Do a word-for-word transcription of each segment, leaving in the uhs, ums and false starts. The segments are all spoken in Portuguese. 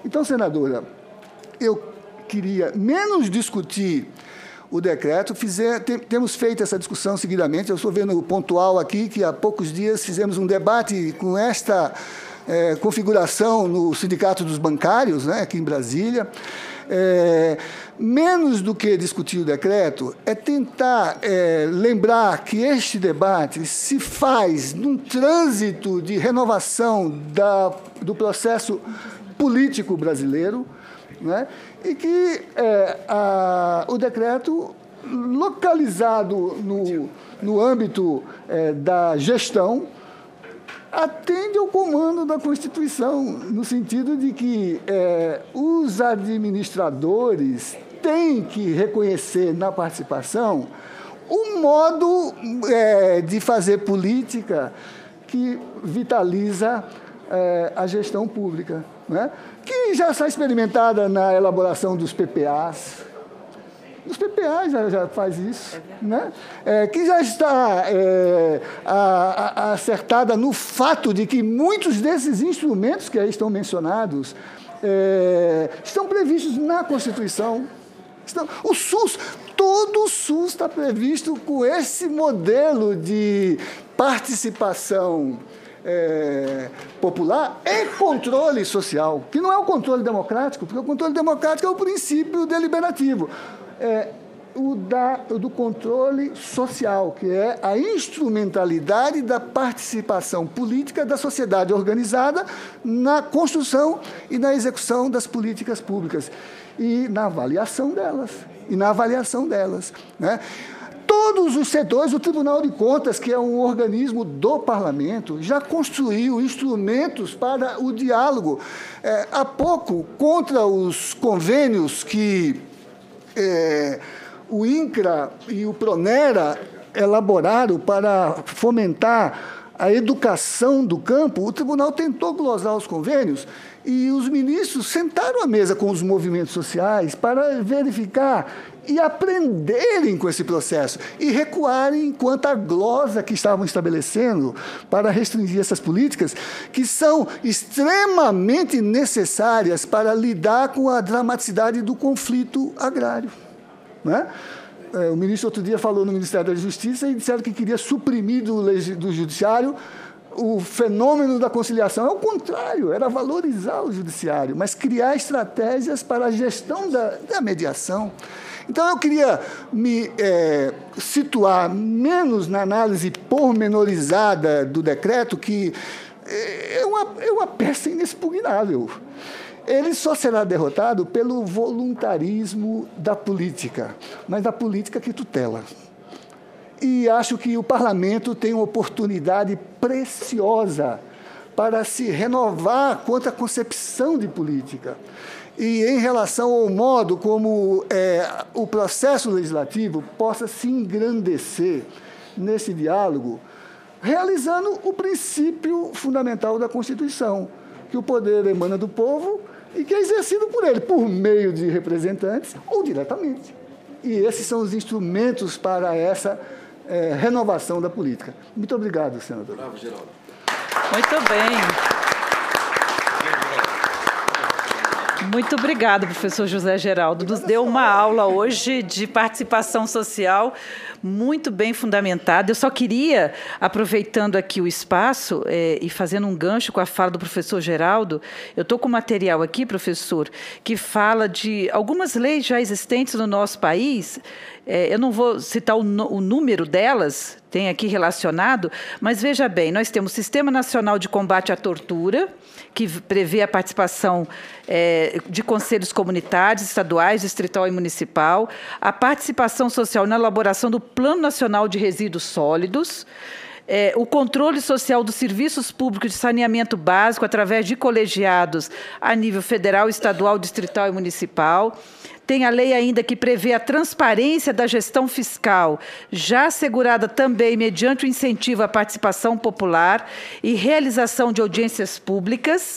Então, senadora, eu queria menos discutir o decreto, fizer, tem, temos feito essa discussão seguidamente. Eu estou vendo pontual aqui que há poucos dias fizemos um debate com esta é, configuração no Sindicato dos Bancários, né, aqui em Brasília. É, menos do que discutir o decreto, é tentar é, lembrar que este debate se faz num trânsito de renovação da, do processo político brasileiro, né, e que é, a, o decreto, localizado no, no âmbito é, da gestão, atende ao comando da Constituição, no sentido de que é, os administradores têm que reconhecer na participação o modo é, de fazer política que vitaliza é, a gestão pública, né? Que já está experimentada na elaboração dos P P As. Os P P As já, já faz isso, né? É, que já está é, a, a, acertada no fato de que muitos desses instrumentos que aí estão mencionados é, estão previstos na Constituição. Estão, o SUS, todo o SUS está previsto com esse modelo de participação É, popular e controle social, que não é o controle democrático, porque o controle democrático é o princípio deliberativo. É, o da, do controle social, que é a instrumentalidade da participação política da sociedade organizada na construção e na execução das políticas públicas e na avaliação delas, e na avaliação delas, né? Todos os setores, o Tribunal de Contas, que é um organismo do Parlamento, já construiu instrumentos para o diálogo. É, há pouco, contra os convênios que é, o INCRA e o PRONERA elaboraram para fomentar a educação do campo, o tribunal tentou glosar os convênios e os ministros sentaram à mesa com os movimentos sociais para verificar e aprenderem com esse processo e recuarem quanto à glosa que estavam estabelecendo para restringir essas políticas, que são extremamente necessárias para lidar com a dramaticidade do conflito agrário, né? O ministro outro dia falou no Ministério da Justiça e disseram que queria suprimir do, do judiciário o fenômeno da conciliação. É o contrário, era valorizar o judiciário, mas criar estratégias para a gestão da, da mediação. Então, eu queria me é, situar menos na análise pormenorizada do decreto, que é uma, é uma peça inexpugnável. Ele só será derrotado pelo voluntarismo da política, mas da política que tutela. E acho que o Parlamento tem uma oportunidade preciosa para se renovar quanto à concepção de política. E em relação ao modo como é, o processo legislativo possa se engrandecer nesse diálogo, realizando o princípio fundamental da Constituição, que o poder emana do povo e que é exercido por ele, por meio de representantes ou diretamente. E esses são os instrumentos para essa é, renovação da política. Muito obrigado, senador. Bravo, Geraldo. Muito bem. Muito obrigado, professor José Geraldo. Nos deu uma aula hoje de participação social muito bem fundamentada. Eu só queria, aproveitando aqui o espaço é, e fazendo um gancho com a fala do professor Geraldo, eu estou com material aqui, professor, que fala de algumas leis já existentes no nosso país. É, eu não vou citar o, o número delas, tem aqui relacionado, mas veja bem, nós temos o Sistema Nacional de Combate à Tortura, que prevê a participação é, de conselhos comunitários, estaduais, distrital e municipal, a participação social na elaboração do Plano Nacional de Resíduos Sólidos, é, o controle social dos serviços públicos de saneamento básico através de colegiados a nível federal, estadual, distrital e municipal. Tem a lei ainda que prevê a transparência da gestão fiscal, já assegurada também mediante o incentivo à participação popular e realização de audiências públicas,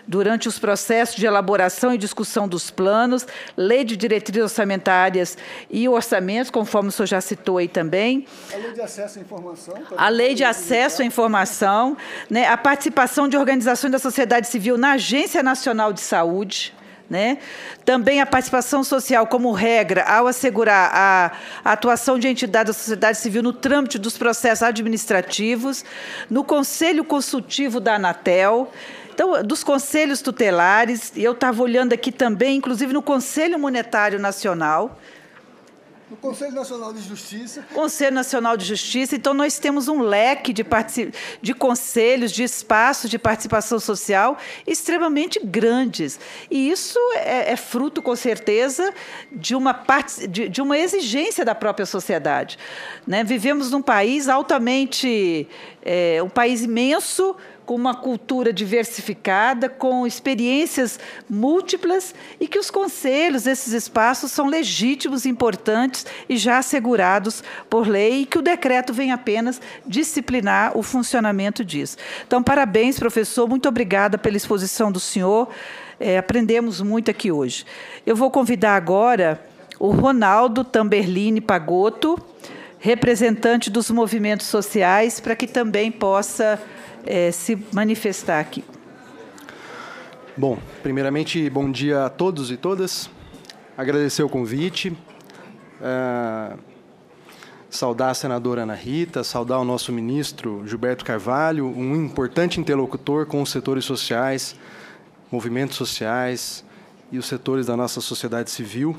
durante os processos de elaboração e discussão dos planos, lei de diretrizes orçamentárias e orçamentos, conforme o senhor já citou aí também. A lei de acesso à informação. A lei de acesso à informação, né, a participação de organizações da sociedade civil na Agência Nacional de Saúde, né? Também a participação social como regra ao assegurar a, a atuação de entidades da sociedade civil no trâmite dos processos administrativos, no Conselho Consultivo da Anatel, então, dos conselhos tutelares, e eu estava olhando aqui também, inclusive no Conselho Monetário Nacional, no Conselho Nacional de Justiça. Conselho Nacional de Justiça. Então, nós temos um leque de, de conselhos, de espaços de participação social extremamente grandes. E isso é, é fruto, com certeza, de uma, part... de, de uma exigência da própria sociedade. Né? Vivemos num país altamente... É, um país imenso, com uma cultura diversificada, com experiências múltiplas, e que os conselhos, esses espaços, são legítimos, importantes e já assegurados por lei, e que o decreto vem apenas disciplinar o funcionamento disso. Então, parabéns, professor, muito obrigada pela exposição do senhor, é, aprendemos muito aqui hoje. Eu vou convidar agora o Ronaldo Tamberlini Pagotto, representante dos movimentos sociais, para que também possa É, se manifestar aqui. Bom, primeiramente, bom dia a todos e todas. Agradecer o convite, é, saudar a senadora Ana Rita, saudar o nosso ministro Gilberto Carvalho, um importante interlocutor com os setores sociais, movimentos sociais e os setores da nossa sociedade civil.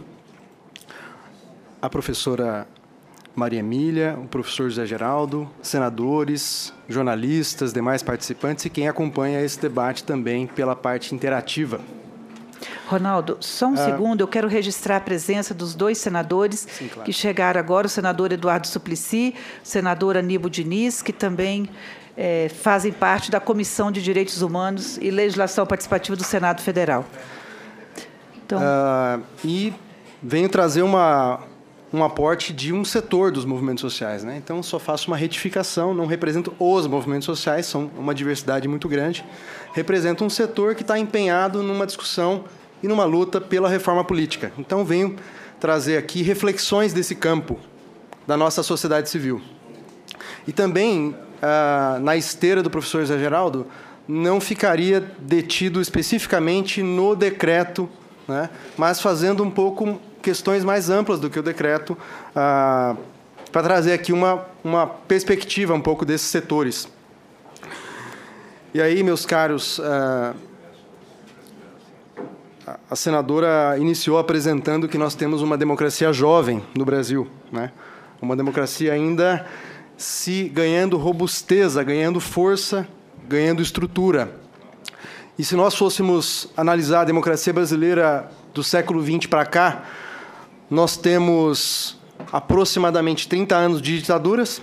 A professora Maria Emília, o professor José Geraldo, senadores, jornalistas, demais participantes e quem acompanha esse debate também pela parte interativa. Ronaldo, só um ah, segundo, eu quero registrar a presença dos dois senadores sim, claro. que chegaram agora, o senador Eduardo Suplicy, o senador Aníbal Diniz, que também é, fazem parte da Comissão de Direitos Humanos e Legislação Participativa do Senado Federal. Então... Ah, e venho trazer uma... um aporte de um setor dos movimentos sociais, né? Então, só faço uma retificação, não represento os movimentos sociais, são uma diversidade muito grande, represento um setor que está empenhado numa discussão e numa luta pela reforma política. Então, venho trazer aqui reflexões desse campo da nossa sociedade civil. E também, ah, na esteira do professor José Geraldo, não ficaria detido especificamente no decreto, né? Mas fazendo um pouco... questões mais amplas do que o decreto, ah, para trazer aqui uma, uma perspectiva um pouco desses setores. E aí, meus caros, ah, a senadora iniciou apresentando que nós temos uma democracia jovem no Brasil, né? Uma democracia ainda se ganhando robusteza, ganhando força, ganhando estrutura. E se nós fôssemos analisar a democracia brasileira do século vinte para cá, nós temos aproximadamente trinta anos de ditaduras.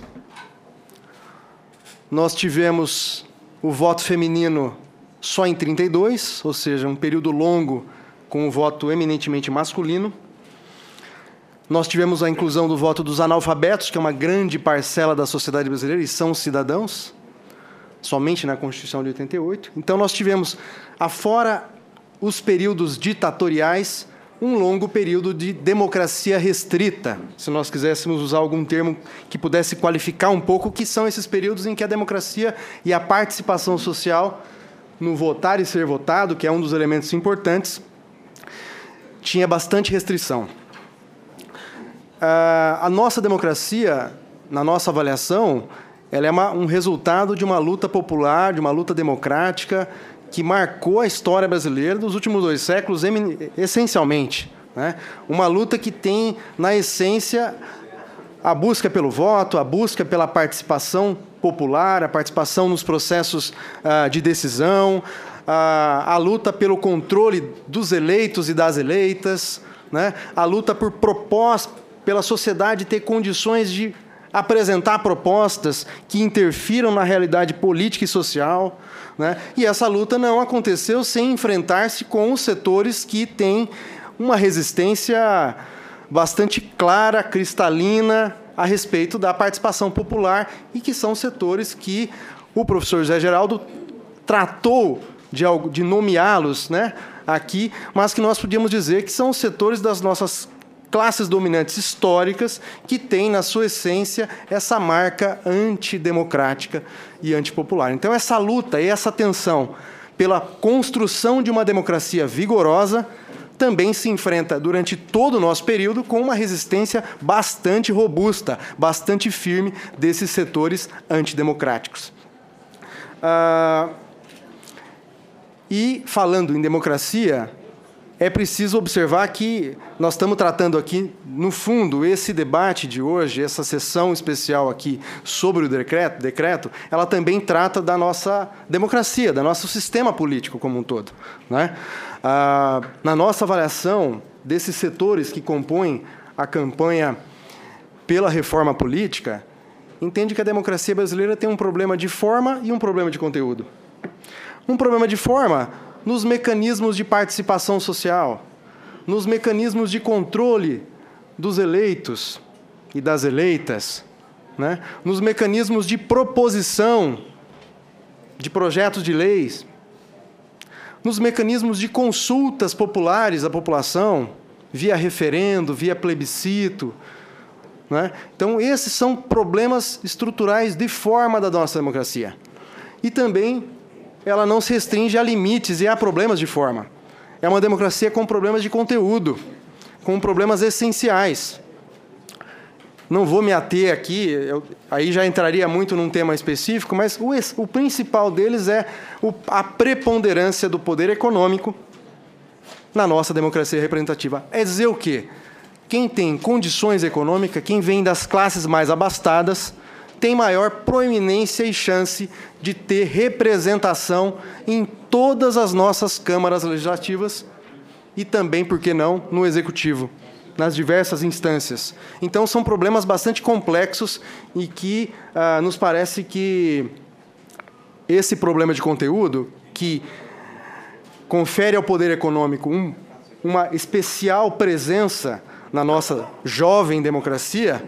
Nós tivemos o voto feminino só em trinta e dois, ou seja, um período longo com o voto eminentemente masculino. Nós tivemos a inclusão do voto dos analfabetos, que é uma grande parcela da sociedade brasileira, e são cidadãos, somente na Constituição de oitenta e oito. Então, nós tivemos, afora os períodos ditatoriais, um longo período de democracia restrita, se nós quiséssemos usar algum termo que pudesse qualificar um pouco o que são esses períodos em que a democracia e a participação social no votar e ser votado, que é um dos elementos importantes, tinha bastante restrição. A nossa democracia, na nossa avaliação, ela é uma, um resultado de uma luta popular, de uma luta democrática, que marcou a história brasileira dos últimos dois séculos, essencialmente, né? Uma luta que tem, na essência, a busca pelo voto, a busca pela participação popular, a participação nos processos ah, de decisão, a, a luta pelo controle dos eleitos e das eleitas, né? A luta por propostas, pela sociedade ter condições de apresentar propostas que interfiram na realidade política e social, né? E essa luta não aconteceu sem enfrentar-se com os setores que têm uma resistência bastante clara, cristalina, a respeito da participação popular, e que são setores que o professor José Geraldo tratou de, de nomeá-los, né, aqui, mas que nós podíamos dizer que são os setores das nossas classes dominantes históricas que têm, na sua essência, essa marca antidemocrática e antipopular. Então, essa luta e essa tensão pela construção de uma democracia vigorosa também se enfrenta, durante todo o nosso período, com uma resistência bastante robusta, bastante firme desses setores antidemocráticos. Ah, e, falando em democracia, é preciso observar que nós estamos tratando aqui, no fundo, esse debate de hoje, essa sessão especial aqui sobre o decreto, decreto, ela também trata da nossa democracia, do nosso sistema político como um todo, né? Ah, na nossa avaliação desses setores que compõem a campanha pela reforma política, entende que a democracia brasileira tem um problema de forma e um problema de conteúdo. Um problema de forma nos mecanismos de participação social, nos mecanismos de controle dos eleitos e das eleitas, né? Nos mecanismos de proposição de projetos de leis, nos mecanismos de consultas populares à população, via referendo, via plebiscito, né? Então, esses são problemas estruturais de forma da nossa democracia. E também ela não se restringe a limites e a problemas de forma. É uma democracia com problemas de conteúdo, com problemas essenciais. Não vou me ater aqui, eu, aí já entraria muito num tema específico, mas o, o principal deles é o, a preponderância do poder econômico na nossa democracia representativa. É dizer o quê? Quem tem condições econômicas, quem vem das classes mais abastadas, tem maior proeminência e chance de ter representação em todas as nossas câmaras legislativas e também, por que não, no Executivo, nas diversas instâncias. Então, são problemas bastante complexos e que ah, nos parece que esse problema de conteúdo, que confere ao poder econômico um, uma especial presença na nossa jovem democracia,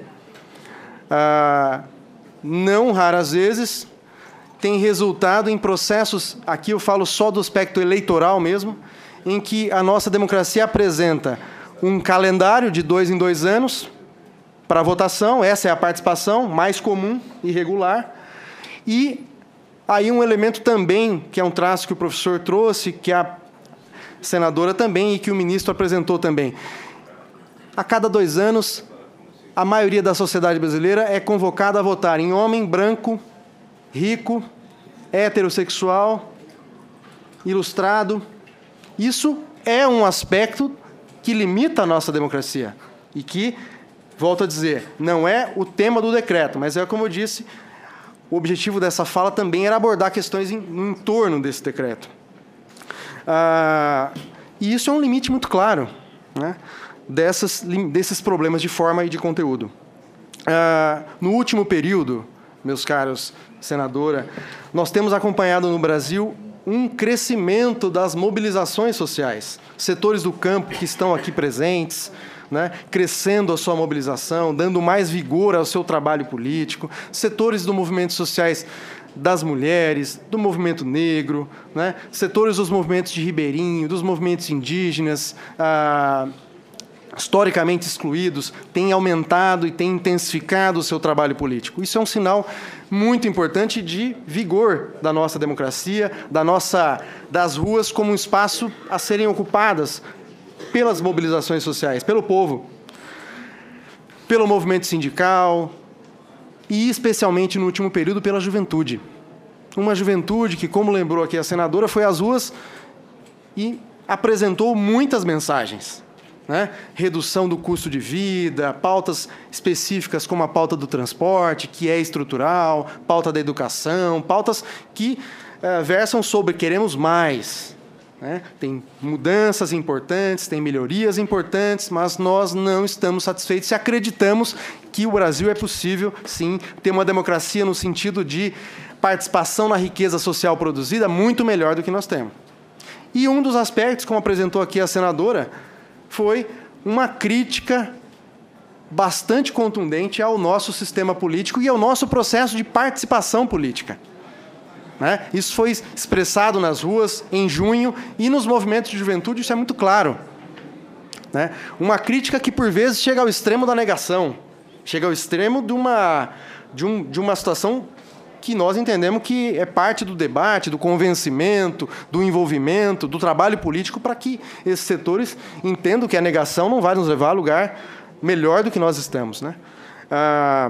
ah, não raras vezes, tem resultado em processos, aqui eu falo só do aspecto eleitoral mesmo, em que a nossa democracia apresenta um calendário de dois em dois anos para votação, essa é a participação mais comum e regular, e aí um elemento também, que é um traço que o professor trouxe, que a senadora também e que o ministro apresentou também. A cada dois anos, a maioria da sociedade brasileira é convocada a votar em homem branco, rico, heterossexual, ilustrado. Isso é um aspecto que limita a nossa democracia e que, volto a dizer, não é o tema do decreto, mas é, como eu disse, o objetivo dessa fala também era abordar questões em, no entorno desse decreto. Ah, e isso é um limite muito claro, né? Dessas, desses problemas de forma e de conteúdo. Ah, no último período, meus caros senadora, nós temos acompanhado no Brasil um crescimento das mobilizações sociais, setores do campo que estão aqui presentes, né, crescendo a sua mobilização, dando mais vigor ao seu trabalho político, setores dos movimentos sociais das mulheres, do movimento negro, né, setores dos movimentos de ribeirinho, dos movimentos indígenas, ah, historicamente excluídos, têm aumentado e têm intensificado o seu trabalho político. Isso é um sinal muito importante de vigor da nossa democracia, da nossa, das ruas como um espaço a serem ocupadas pelas mobilizações sociais, pelo povo, pelo movimento sindical e, especialmente no último período, pela juventude. Uma juventude que, como lembrou aqui a senadora, foi às ruas e apresentou muitas mensagens. Né? Redução do custo de vida, pautas específicas como a pauta do transporte, que é estrutural, pauta da educação, pautas que eh, versam sobre queremos mais. Né? Tem mudanças importantes, tem melhorias importantes, mas nós não estamos satisfeitos e acreditamos que o Brasil é possível, sim, ter uma democracia no sentido de participação na riqueza social produzida muito melhor do que nós temos. E um dos aspectos, como apresentou aqui a senadora, foi uma crítica bastante contundente ao nosso sistema político e ao nosso processo de participação política. né? Isso foi expressado nas ruas em junho e nos movimentos de juventude, isso é muito claro, né? Uma crítica que, por vezes, chega ao extremo da negação, chega ao extremo de uma, de um, de uma situação que nós entendemos que é parte do debate, do convencimento, do envolvimento, do trabalho político, para que esses setores entendam que a negação não vai nos levar a lugar melhor do que nós estamos, né? Ah,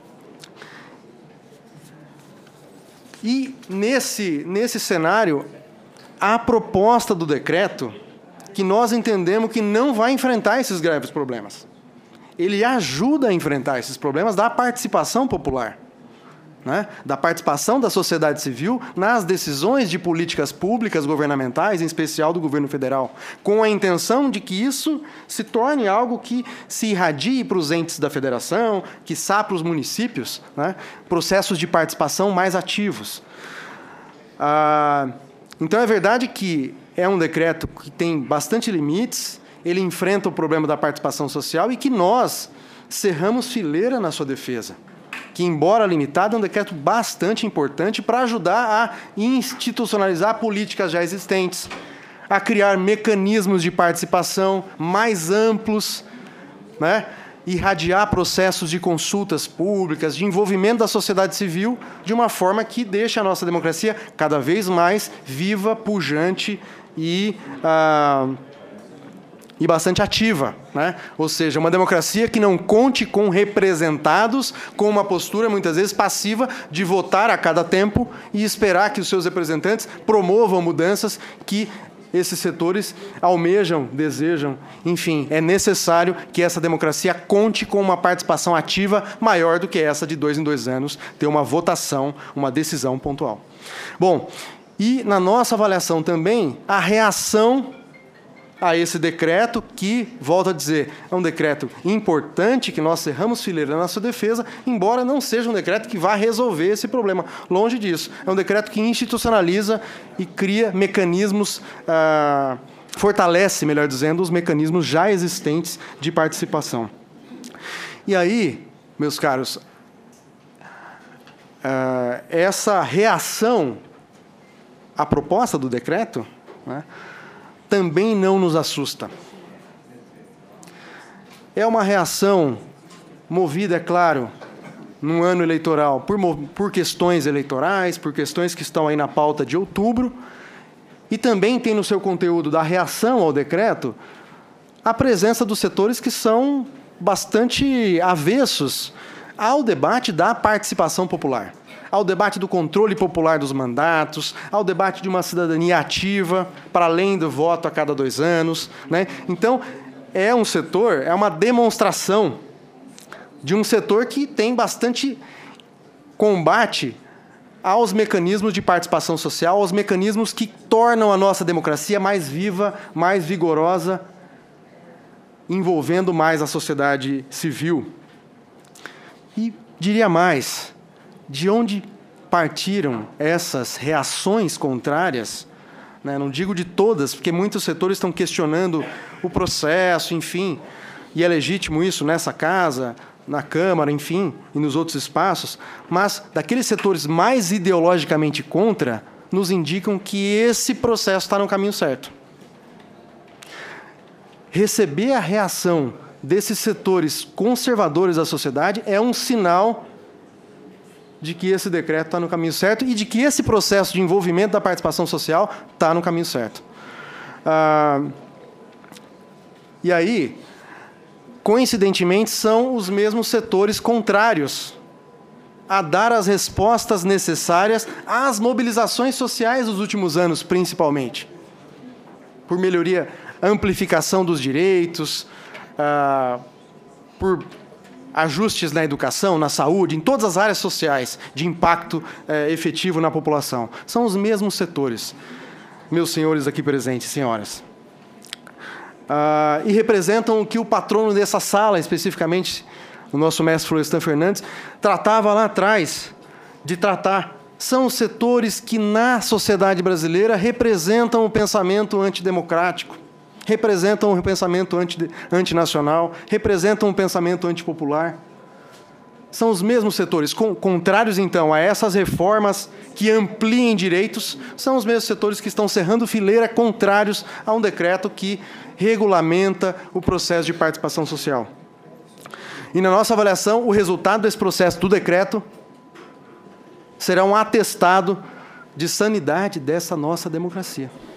e, nesse, nesse cenário, a proposta do decreto, que nós entendemos que não vai enfrentar esses graves problemas. Ele ajuda a enfrentar esses problemas da participação popular, né? Da participação da sociedade civil nas decisões de políticas públicas governamentais, em especial do governo federal, com a intenção de que isso se torne algo que se irradie para os entes da federação, que quiçá para os municípios, né? Processos de participação mais ativos. Ah, então, é verdade que é um decreto que tem bastante limites, ele enfrenta o problema da participação social e que nós cerramos fileira na sua defesa, que, embora limitado, é um decreto bastante importante para ajudar a institucionalizar políticas já existentes, a criar mecanismos de participação mais amplos, né? Irradiar processos de consultas públicas, de envolvimento da sociedade civil, de uma forma que deixe a nossa democracia cada vez mais viva, pujante e... Ah, e bastante ativa, né? Ou seja, uma democracia que não conte com representados, com uma postura, muitas vezes, passiva de votar a cada tempo e esperar que os seus representantes promovam mudanças que esses setores almejam, desejam. Enfim, é necessário que essa democracia conte com uma participação ativa maior do que essa de dois em dois anos, ter uma votação, uma decisão pontual. Bom, e na nossa avaliação também, a reação a esse decreto, que, volto a dizer, é um decreto importante, que nós cerramos fileira na sua defesa, embora não seja um decreto que vá resolver esse problema. Longe disso. É um decreto que institucionaliza e cria mecanismos, ah, fortalece, melhor dizendo, os mecanismos já existentes de participação. E aí, meus caros, ah, essa reação à proposta do decreto, né, também não nos assusta. É uma reação movida, é claro, num ano eleitoral, por, por questões eleitorais, por questões que estão aí na pauta de outubro, e também tem no seu conteúdo da reação ao decreto a presença dos setores que são bastante avessos ao debate da participação popular, ao debate do controle popular dos mandatos, ao debate de uma cidadania ativa, para além do voto a cada dois anos, né? Então, é um setor, é uma demonstração de um setor que tem bastante combate aos mecanismos de participação social, aos mecanismos que tornam a nossa democracia mais viva, mais vigorosa, envolvendo mais a sociedade civil. E diria mais, de onde partiram essas reações contrárias, né? Não digo de todas, porque muitos setores estão questionando o processo, enfim, e é legítimo isso nessa casa, na Câmara, enfim, e nos outros espaços, mas daqueles setores mais ideologicamente contra, nos indicam que esse processo está no caminho certo. Receber a reação desses setores conservadores da sociedade é um sinal de que esse decreto está no caminho certo e de que esse processo de envolvimento da participação social está no caminho certo. Ah, e aí, coincidentemente, são os mesmos setores contrários a dar as respostas necessárias às mobilizações sociais dos últimos anos, principalmente. Por melhoria, amplificação dos direitos, ah, por ajustes na educação, na saúde, em todas as áreas sociais de impacto eh, efetivo na população. São os mesmos setores, meus senhores aqui presentes, senhoras. Ah, e representam o que o patrono dessa sala, especificamente, o nosso mestre Florestan Fernandes, tratava lá atrás de tratar. São os setores que, na sociedade brasileira, representam o pensamento antidemocrático, representam um pensamento anti, antinacional, representam um pensamento antipopular. são os mesmos setores, contrários, então, a essas reformas que ampliem direitos, são os mesmos setores que estão cerrando fileira, contrários a um decreto que regulamenta o processo de participação social. E, na nossa avaliação, o resultado desse processo do decreto será um atestado de sanidade dessa nossa democracia.